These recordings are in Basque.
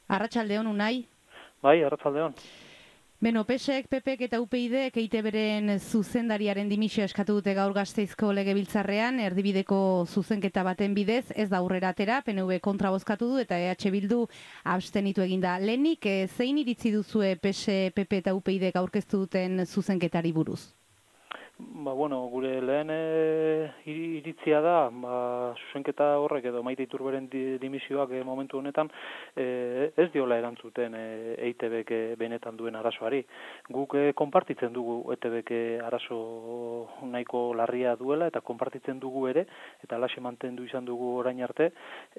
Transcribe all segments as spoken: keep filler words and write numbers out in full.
Arratsaldeon Unai. Bai, arratsaldeon. Beno, P S Ek, P Pek eta U P I Dek E I Te Beren zuzendariaren dimisioa eskatu dute gaur Gasteizko Legebiltzarrean, erdibideko zuzenketa baten bidez, ez da aurrera atera, P N V kontra bozkatu du eta E H Bildu abstenitu eginda. Lehenik, eh, zein iritzi duzue P S, P P eta U P I Dek aurkeztu duten zuzenketari buruz? Ba, bueno, gure lehen e, iritzia da, ba, zuzenketa horrek edo Maite Iturberen di, dimisioak e, momentu honetan e, ez diola erantzuten e, E I Te Bek benetan duen arazoari. Guk e, konpartitzen dugu E I Te Bek arazo nahiko larria duela eta konpartitzen dugu ere, eta alaxe mantendu izan dugu orain arte,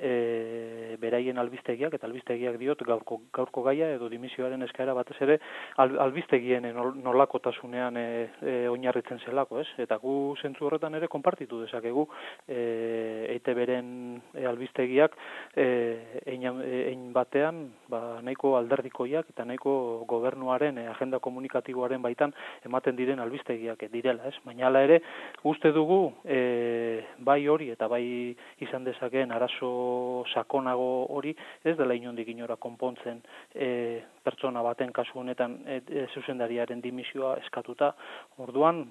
e, beraien albistegiak, eta albistegiak diot gaurko, gaurko gaia edo dimisioaren eskaera batez ere al, albistegien nolakotasunean e, e, oinarritzen zen zelako, ez? Eta gu zentzu horretan ere konpartitu dezakegu e, E I Te Beren e, albistegiak e, ein batean ba, nahiko alderdikoiak eta nahiko gobernuaren e, agenda komunikatiboaren baitan ematen diren albistegiak direla, ez? Baina hala ere uste dugu e, bai hori eta bai izan dezakeen arazo sakonago hori ez dela inondik inora konpontzen e, pertsona baten kasu honetan e, e, zuzendariaren dimisioa eskatuta. Orduan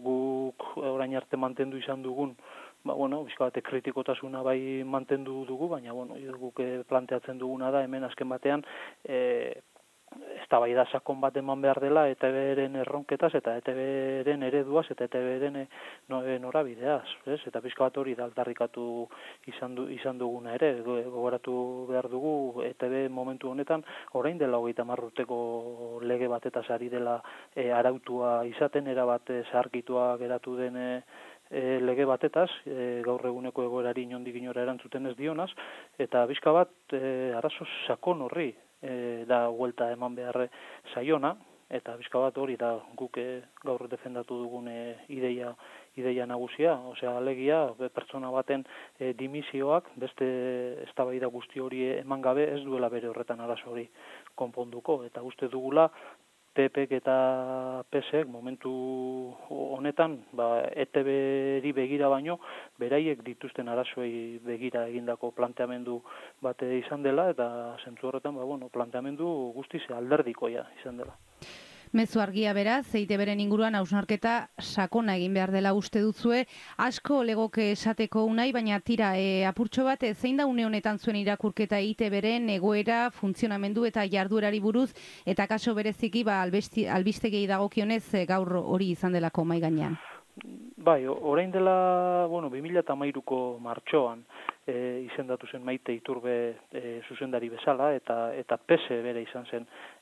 guk orain arte mantendu izan dugun, ba, bueno, bizka bate kritikotasuna bai mantendu dugu, baina bueno, guk planteatzen duguna da hemen azken batean e, eztabaida sakon bat eman behar dela E Te Beren erronketaz eta E Te Beren ereduaz eta E Te Beren norabideaz, ez? Eta pixka bat hori da aldarrikatu izan, du, izan duguna ere, gogoratu behar dugu E Te Be momentu honetan orain dela hogeita hamar urteko lege batetaz ari dela e, arautua izaten, erabat zaharkitua geratu den e, E, lege batetaz, e, gaur eguneko egoerari inondik inora erantzuten ez dionaz, eta bizka bat e, arazo sakon horri e, da huelta eman beharre saiona, eta bizka bat hori da guk e, gaur defendatu dugun e, ideia, ideia nagusia, osea alegia pertsona baten e, dimisioak beste eztabaida guzti hori eman gabe ez duela bere horretan arazo hori konponduko, eta uste dugula P Pek eta P S Ek momentu honetan ba, E Te Beri begira baino beraiek dituzten arazoei begira egindako planteamendu bate izan dela eta zentzu horretan ba, bueno, planteamendu guztiz alderdikoia izan dela. Mezu argia beraz, E I Te Beren inguruan hausnarketa sakona egin behar dela uste duzue, asko legoke esateko Unai, baina tira, e, apurtxo bat, e, zein da une honetan zuen irakurketa E I Te Beren egoera, funtzionamendu eta jarduerari buruz, eta kaso bereziki ba, albistegei dagokionez e, gaur hori izan delako mai gainean. Bai, orain dela, bueno, bi mila hamairuko martxoan e, izendatu zen Maite Iturbe e, zuzendari bezala, eta eta P S bere izan zen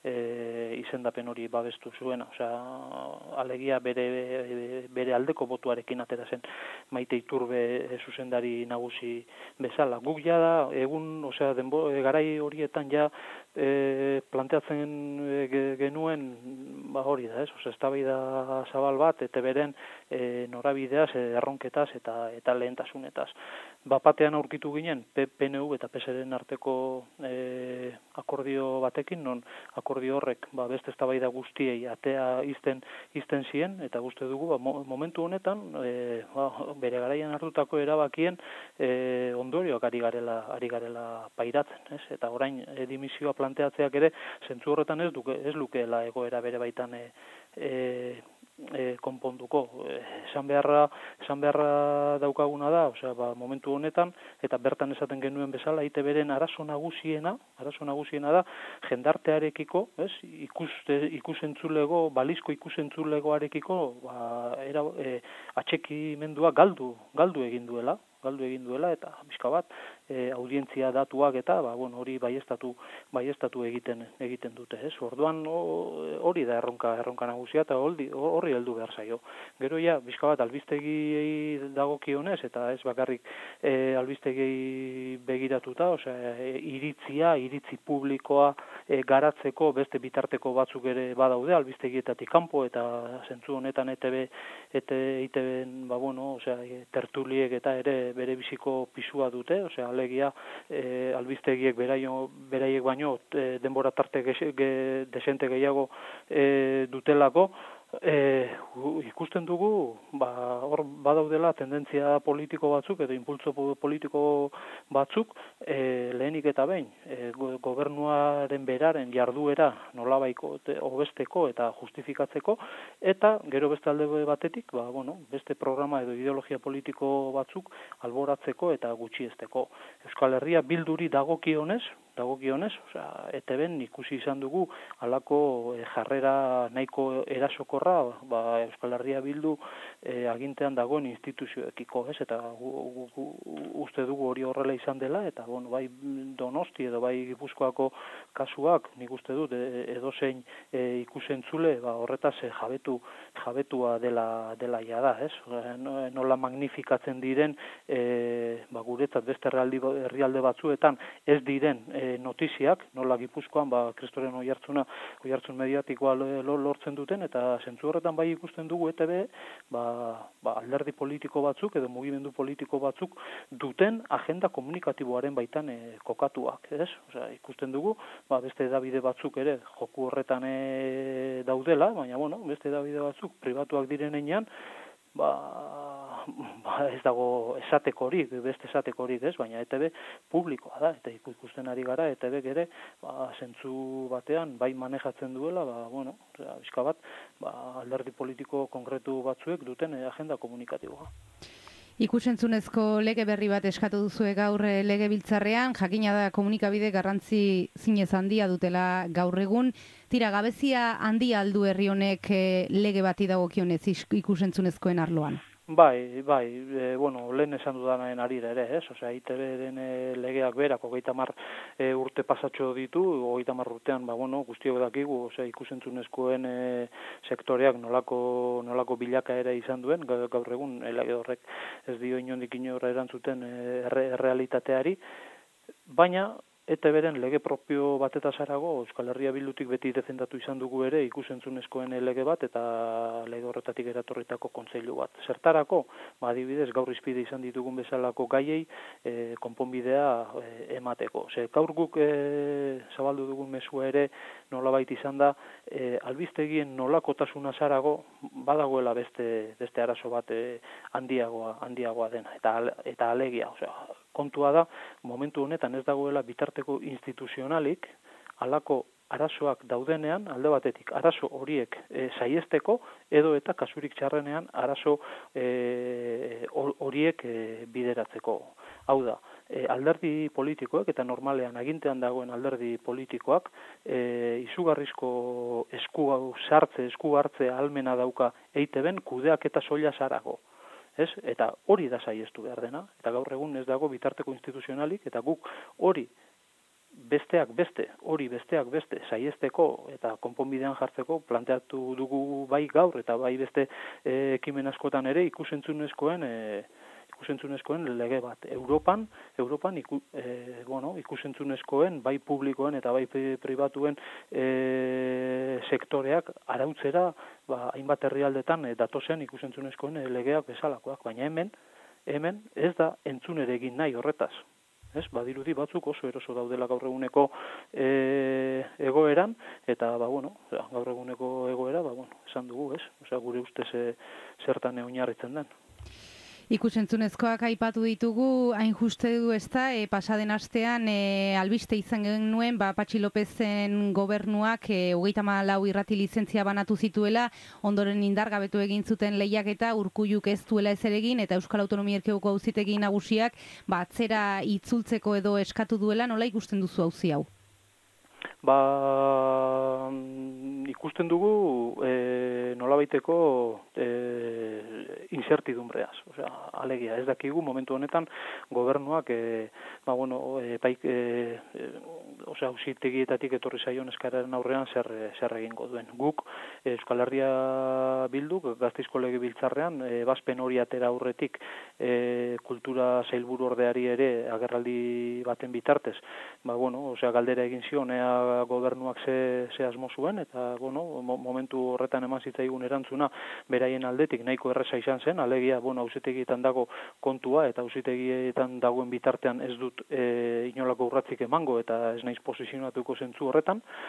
e, izendapen hori babestu zuena. Osea, alegia bere, bere aldeko botuarekin atera zen Maite Iturbe e, zuzendari nagusi bezala. Guk ja da, egun, osea, denbo, e, garai horietan ja e, planteatzen e, genuen, ba hori da, ez? Osea, eztabaida zabal bat, E Te Beren e, norabideaz, erronketaz eta eta lehentasunetaz. Bapatean aurkitu ginen P N V eta P S Ren arteko e, akordio batekin, non akordio horrek ba, beste eztabaida guztiei atea izten izten zien, eta guzti dugu ba, momentu honetan e, ba, bere garaian hartutako erabakien e, ondorioak ari garela ari garela pairatzen, ez? Eta orain e, dimisioa planteatzeak ere zentzu horretan ez duke ez lukeela egoera bere baitan e, e, E, konponduko. E, esan beharra, esan beharra daukaguna da, osea, ba, momentu honetan, eta bertan esaten genuen bezala, E I Te Beren arazo nagusiena, arazo nagusiena da, jendartearekiko, ez, ikus, ikusentzulego, balizko ikusentzulego ba, era, e, atxekimendua galdu, galdu egin duela, galdu egin duela, eta bizka bat, e, audientzia datuak eta, ba, bueno, hori baiestatu, baiestatu egiten egiten dute, ez? Orduan hori da erronka, erronka nagusia, eta horri heldu behar zaio. Gero ja, bizka bat, albistegi dagokionez, eta ez bakarrik e, albistegi begiratuta, osea, e, iritzia, iritzi publikoa e, garatzeko beste bitarteko batzuk ere badaude, albistegietatik kanpo, eta zentzu honetan E Te Be, E I Te Be, ba, bueno, osea, tertuliek eta ere bere biziko pisua dute, osea, alegia e, albistegiek beraio, beraiek baino e, denbora tarte ge, ge, desente gehiago e, dutelako, E, ikusten dugu, ba, hor badaudela tendentzia politiko batzuk edo impultso politiko batzuk, e, lehenik eta behin, e, gobernuaren beraren jarduera nolabaiko hobesteko eta justifikatzeko, eta gero beste alde batetik, ba, bueno, beste programa edo ideologia politiko batzuk alboratzeko eta gutxiesteko. Euskal Herria Bilduri dagokionez, dagokionez, osea, E T Ben ikusi izan dugu halako e, jarrera nahiko erasokorra, ba, Euskal Herria Bildu e, agintean dagoen instituzioekiko, ez? Eta gu, gu, gu, uste dugu hori horrela izan dela, eta bueno, bai Donosti edo bai Gipuzkoako kasuak, nik uste dut e, edozein e, ikusentzule, ba, horretaz e, jabetu jabetua dela dela ja da, ez? Nola magnifikatzen diren e, ba, guretzat beste herrialde batzuetan ez diren e, notiziak, nola Gipuzkoan ba Kristoren oihartzuna, oihartzun mediatikoa lortzen duten, eta zentzu horretan bai ikusten dugu E T B ba, ba alderdi politiko batzuk edo mugimendu politiko batzuk duten agenda komunikatiboaren baitan e, kokatuak, ez? Osea, ikusten dugu ba beste hedabide batzuk ere joku horretan e, daudela, baina bueno, beste hedabide batzuk pribatuak direnean, ba Ba, ez dago esatekorik, beste esatekorik, ez, baina E T B publikoa da, eta ikusten ari gara, E T B ere, ba, zentzu batean, bai manejatzen duela, ba, bueno, bizka bat, ba, alderdi politiko konkretu batzuek duten agenda komunikatiboa. Ikusentzunezko lege berri bat eskatu duzue gaur legebiltzarrean, jakina da komunikabide garrantzi zinez handia dutela gaur egun. Tira, gabezia handia aldu herri honek lege bati dagokionez ikusentzunezkoen arloan? Bai, bai, e, bueno, lehen esan dudanaren arira ere, ez? Osea, I T B-den e, legeak berak hogeita hamar e, urte pasatxo ditu, hogeita hamar urtean, ba, bueno, guztiok dakigu, osea, ikusentzunezkoen e, sektoreak nolako, nolako bilakaera izan duen, gaur egun, lege horrek ez dio inondik inora erantzuten e, errealitateari, baina E T B-ren lege propio batetaz harago, Euskal Herria Bildutik beti defendatu izan dugu ere ikusentzunezkoen lege bat eta lege horretatik eratorritako kontseilu bat. Zertarako, ba, adibidez, gaur izpide izan ditugun bezalako gaiei e, konponbidea e, emateko. Ze, gaur guk e, zabaldu dugun mezua ere nolabait izan da, e, albistegien nolakotasuna zarago badagoela beste, beste arazo bat e, handiagoa, handiagoa dena, eta, eta alegia, osea, kontua da, momentu honetan ez dagoela bitarteko instituzionalik, halako arazoak daudenean, alde batetik, arazo horiek e, saiesteko, edo eta kasurik txarrenean arazo e, horiek e, bideratzeko. Hau da, e, alderdi politikoek, eta normalean agintean dagoen alderdi politikoak, e, izugarrizko esku sartze, esku hartze ahalmena dauka E I T B-en kudeak eta soila zarago. Ez? Eta hori da saiestu behar dena, eta gaur egun ez dago bitarteko instituzionalik, eta guk hori besteak beste, hori besteak beste saiesteko eta konponbidean jartzeko planteatu dugu bai gaur, eta bai beste e, ekimen askotan ere ikusentzunezkoen e, ikusentzunezkoen lege bat. Europan, Europan iku, e, bueno, ikusentzunezkoen, bai publikoen eta bai pribatuen e, sektoreak arautzera, ba, hainbat herrialdetan e, datozean ikusentzunezkoen legeak bezalakoak, baina hemen, hemen ez da entzun ere egin nahi horretaz. Ez, badirudi batzuk oso eroso daudela gaur eguneko e, egoeran, eta ba, bueno, gaur eguneko egoera, ba, bueno, esan dugu, ez? Osea, gure ustez e, zertan oinarritzen den. Ikusentzunezkoak aipatu ditugu, hain juste du ez da, e, pasaden astean e, albiste izan genuen, ba, Patxi Lopezen gobernuak e, hogeita hamalau irrati lizentzia banatu zituela, ondoren indargabetu egin zuten lehiaketa, Urkulluk ez duela ezer egin, eta Euskal Autonomia Erkidegoko auzitegi nagusiak ba, atzera itzultzeko edo eskatu duela, nola ikusten duzu auzi hau? Ba, ikusten dugu e, nolabaiteko e, incertidumbreaz, osea, alegia, ez dakigu momentu honetan gobernuak e, ba, bueno, e, paik, e, e, osea, auzitegietatik etorri zaion eskararen aurrean zer, zer egingo duen. Guk Euskal Herria Bilduk Gasteizko Legebiltzarrean e, ebazpen hori atera aurretik e, kultura sailburu ordeari ere agerraldi baten bitartez, ba, bueno, osea, galdera egin zion ea gobernuak ze, ze asmo zuen, eta bueno, momentu horretan eman zitzaigun erantzuna beraien aldetik nahiko erresa izan zen, alegia, bueno, auzitegietan dago kontua, eta auzitegietan dagoen bitartean ez dut e, inolako urratzik emango, eta ez naiz posizionatuko zentzu horretan,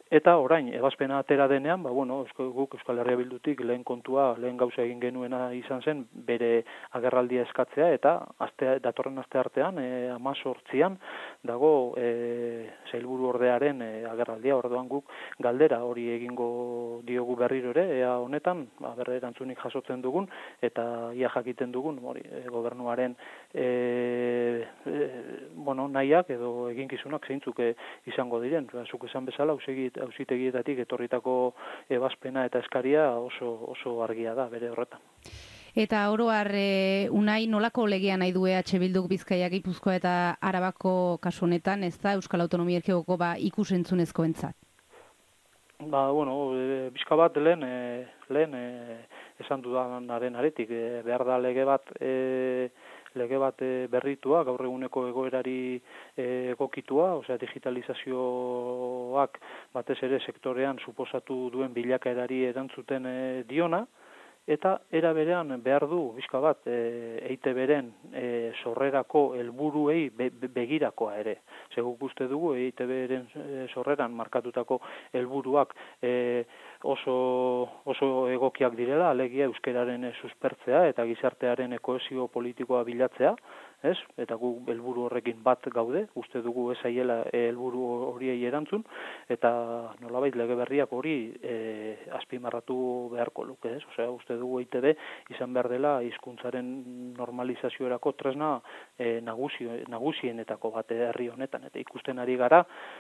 Eta orain, ebazpena atera denean, ba, bueno, guk Euskal Herria Bildutik lehen kontua, lehen gauza egin genuena izan zen, bere agerraldia eskatzea, eta aste, datorren aste artean, e, amazortzian, dago e, sailburu ordearen e, agerraldia, orduan guk galdera hori egingo diogu berriro ere, ea honetan, ba, berre erantzunik jasotzen dugun, eta ia jakiten dugun, hori, e, gobernuaren e, e, bueno, nahiak edo eginkizunak zeintzuk e, izango diren, zuk esan bezala, auzitegietatik etorritako ebazpena eta eskaria oso oso argia da bere horretan. Eta oro har e, Unai nolako legea nahi du E H Bilduk Bizkaia, Gipuzkoa eta Arabako kasu honetan, ez da Euskal Autonomia Erkidegoko ba ikus-entzunezkoentzat? Ba, bueno, e, bizka bat lehen, e, lehen e, esan dudanaren aretik, e, behar da lege bat e, lege bat berritua, gaur eguneko egoerari egokitua, osea digitalizazioak batez ere sektorean suposatu duen bilakaerari erantzuten diona, eta era berean behar du bizka bat E I T B-ren e, sorrerako helburuei be, begirakoa ere. Seguk uste dugu E I T B-ren sorreran markatutako helburuak e, oso, oso egokiak direla, alegia euskeraren suspertzea eta gizartearen kohesio politikoa bilatzea, ez? Eta gu helburu horrekin bat gaude, uste dugu ez aiela helburu horiei erantzun, eta nolabait lege berriak hori e, azpimarratu beharko luke, ez? Osea, uste dugu E I T B izan behar dela hizkuntzaren normalizaziorako tresna e, nagusi, nagusienetako bat herri honetan, eta ikusten ari gara,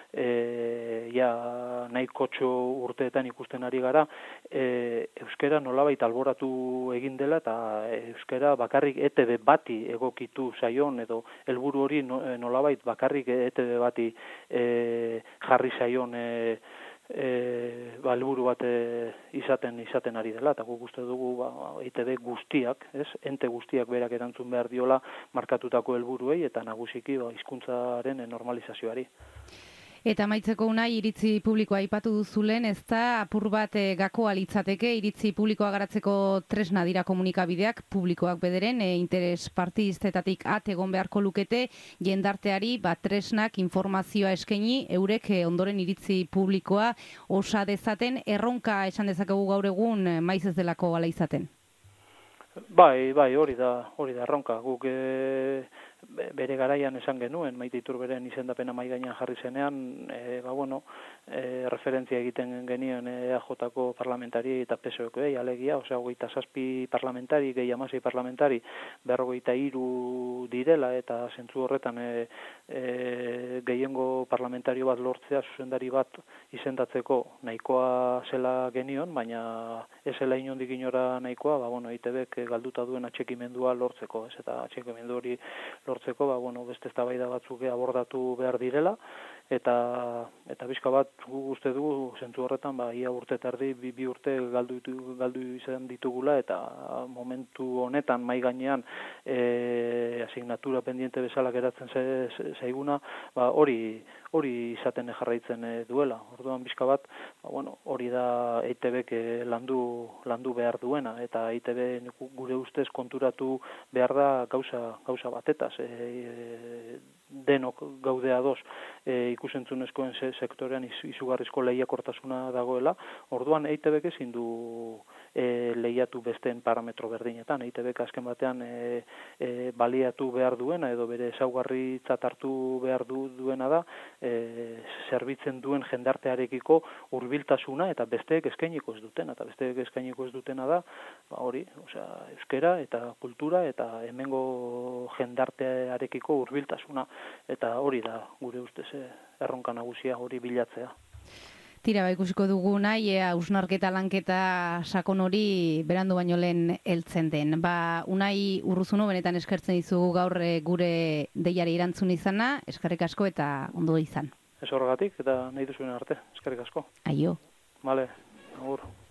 e, ja nahikotxo urteetan ikusten ari gara, e, euskera nolabait alboratu egin dela, eta euskera bakarrik E T B bati egokitu zaion, edo helburu hori nolabait bakarrik E T B bati e, jarri zaion e, e, ba, helburu bat e, izaten izaten ari dela, eta guk uste dugu ba, E I T B guztiak, ez, ente guztiak berak erantzun behar diola markatutako helburuei eta nagusiki ba, hizkuntzaren normalizazioari. Eta amaitzeko Unai, iritzi publikoa aipatu duzulen, ez da apur bat e, gakoa litzateke, iritzi publikoa garatzeko tresna dira komunikabideak, publikoak bederen, e, interes partidistetatik at egon beharko lukete, jendarteari bat tresnak informazioa eskaini, eurek e, ondoren iritzi publikoa osa dezaten, erronka esan dezakegu gaur egun maiz ez delako ala izaten. Bai, bai, hori da, hori da erronka. Guk e, bere garaian esan genuen, Maite Iturberen izendapena mahai gainean jarri zenean, e, ba, bueno, e, referentzia egiten genien E A Jko parlamentari eta P S O K alegia, osea, hogeita zazpi parlamentari, gehi hamasei parlamentari, berrogeita hiru direla, eta zentzu horretan e, e, gehiengo parlamentario bat lortzea, zuzendari bat izendatzeko nahikoa zela genion, baina ez zela inondik inora nahikoa, ba, bueno, E I T Bek galduta duen atxekimendua lortzeko, ez, eta atxekimendu hori lortzeko, ba, bueno, beste eztabaida batzuk abordatu behar direla, eta eta bizka bat uste dugu zentzu horretan, ba, ia urte terdi, bi, bi urte galdu, galdu izan ditugula, eta momentu honetan mai gainean e, asignatura pendiente bezala geratzen zaiguna, ba, hori hori izaten jarraitzen duela. Orduan bizka bat, ba, bueno, hori da E I T Bek landu, landu behar duena, eta E I T B gure ustez konturatu behar da gauza, gauza batetaz. E, e, denok gaude ados e, ikusentzunezkoen se, sektorean iz, izugarrizko lehiakortasuna dagoela, orduan E I T Bek ezin du e, lehiatu besteen parametro berdinetan. E I T Bek azken batean e, e, baliatu behar duena, edo bere ezaugarritzat hartu behar du, duena da, e, zerbitzen duen jendartearekiko hurbiltasuna eta besteek eskainiko ez dutena, eta besteek eskainiko ez dutena da, ba, hori, osea, euskera eta kultura eta hemengo jendartearekiko hurbiltasuna, eta hori da gure ustez erronka nagusia, hori bilatzea. Tira, ba, ikusiko dugu nahi, ea hausnarketa lanketa sakon hori berandu baino lehen heltzen den. Ba, Unai Urruzuno, benetan eskertzen dizugu gaur gure deiari erantzun izana, eskerrik asko eta ondo izan. Ez horregatik, eta nahi duzuen arte, eskerrik asko. Aio. Bale, agur.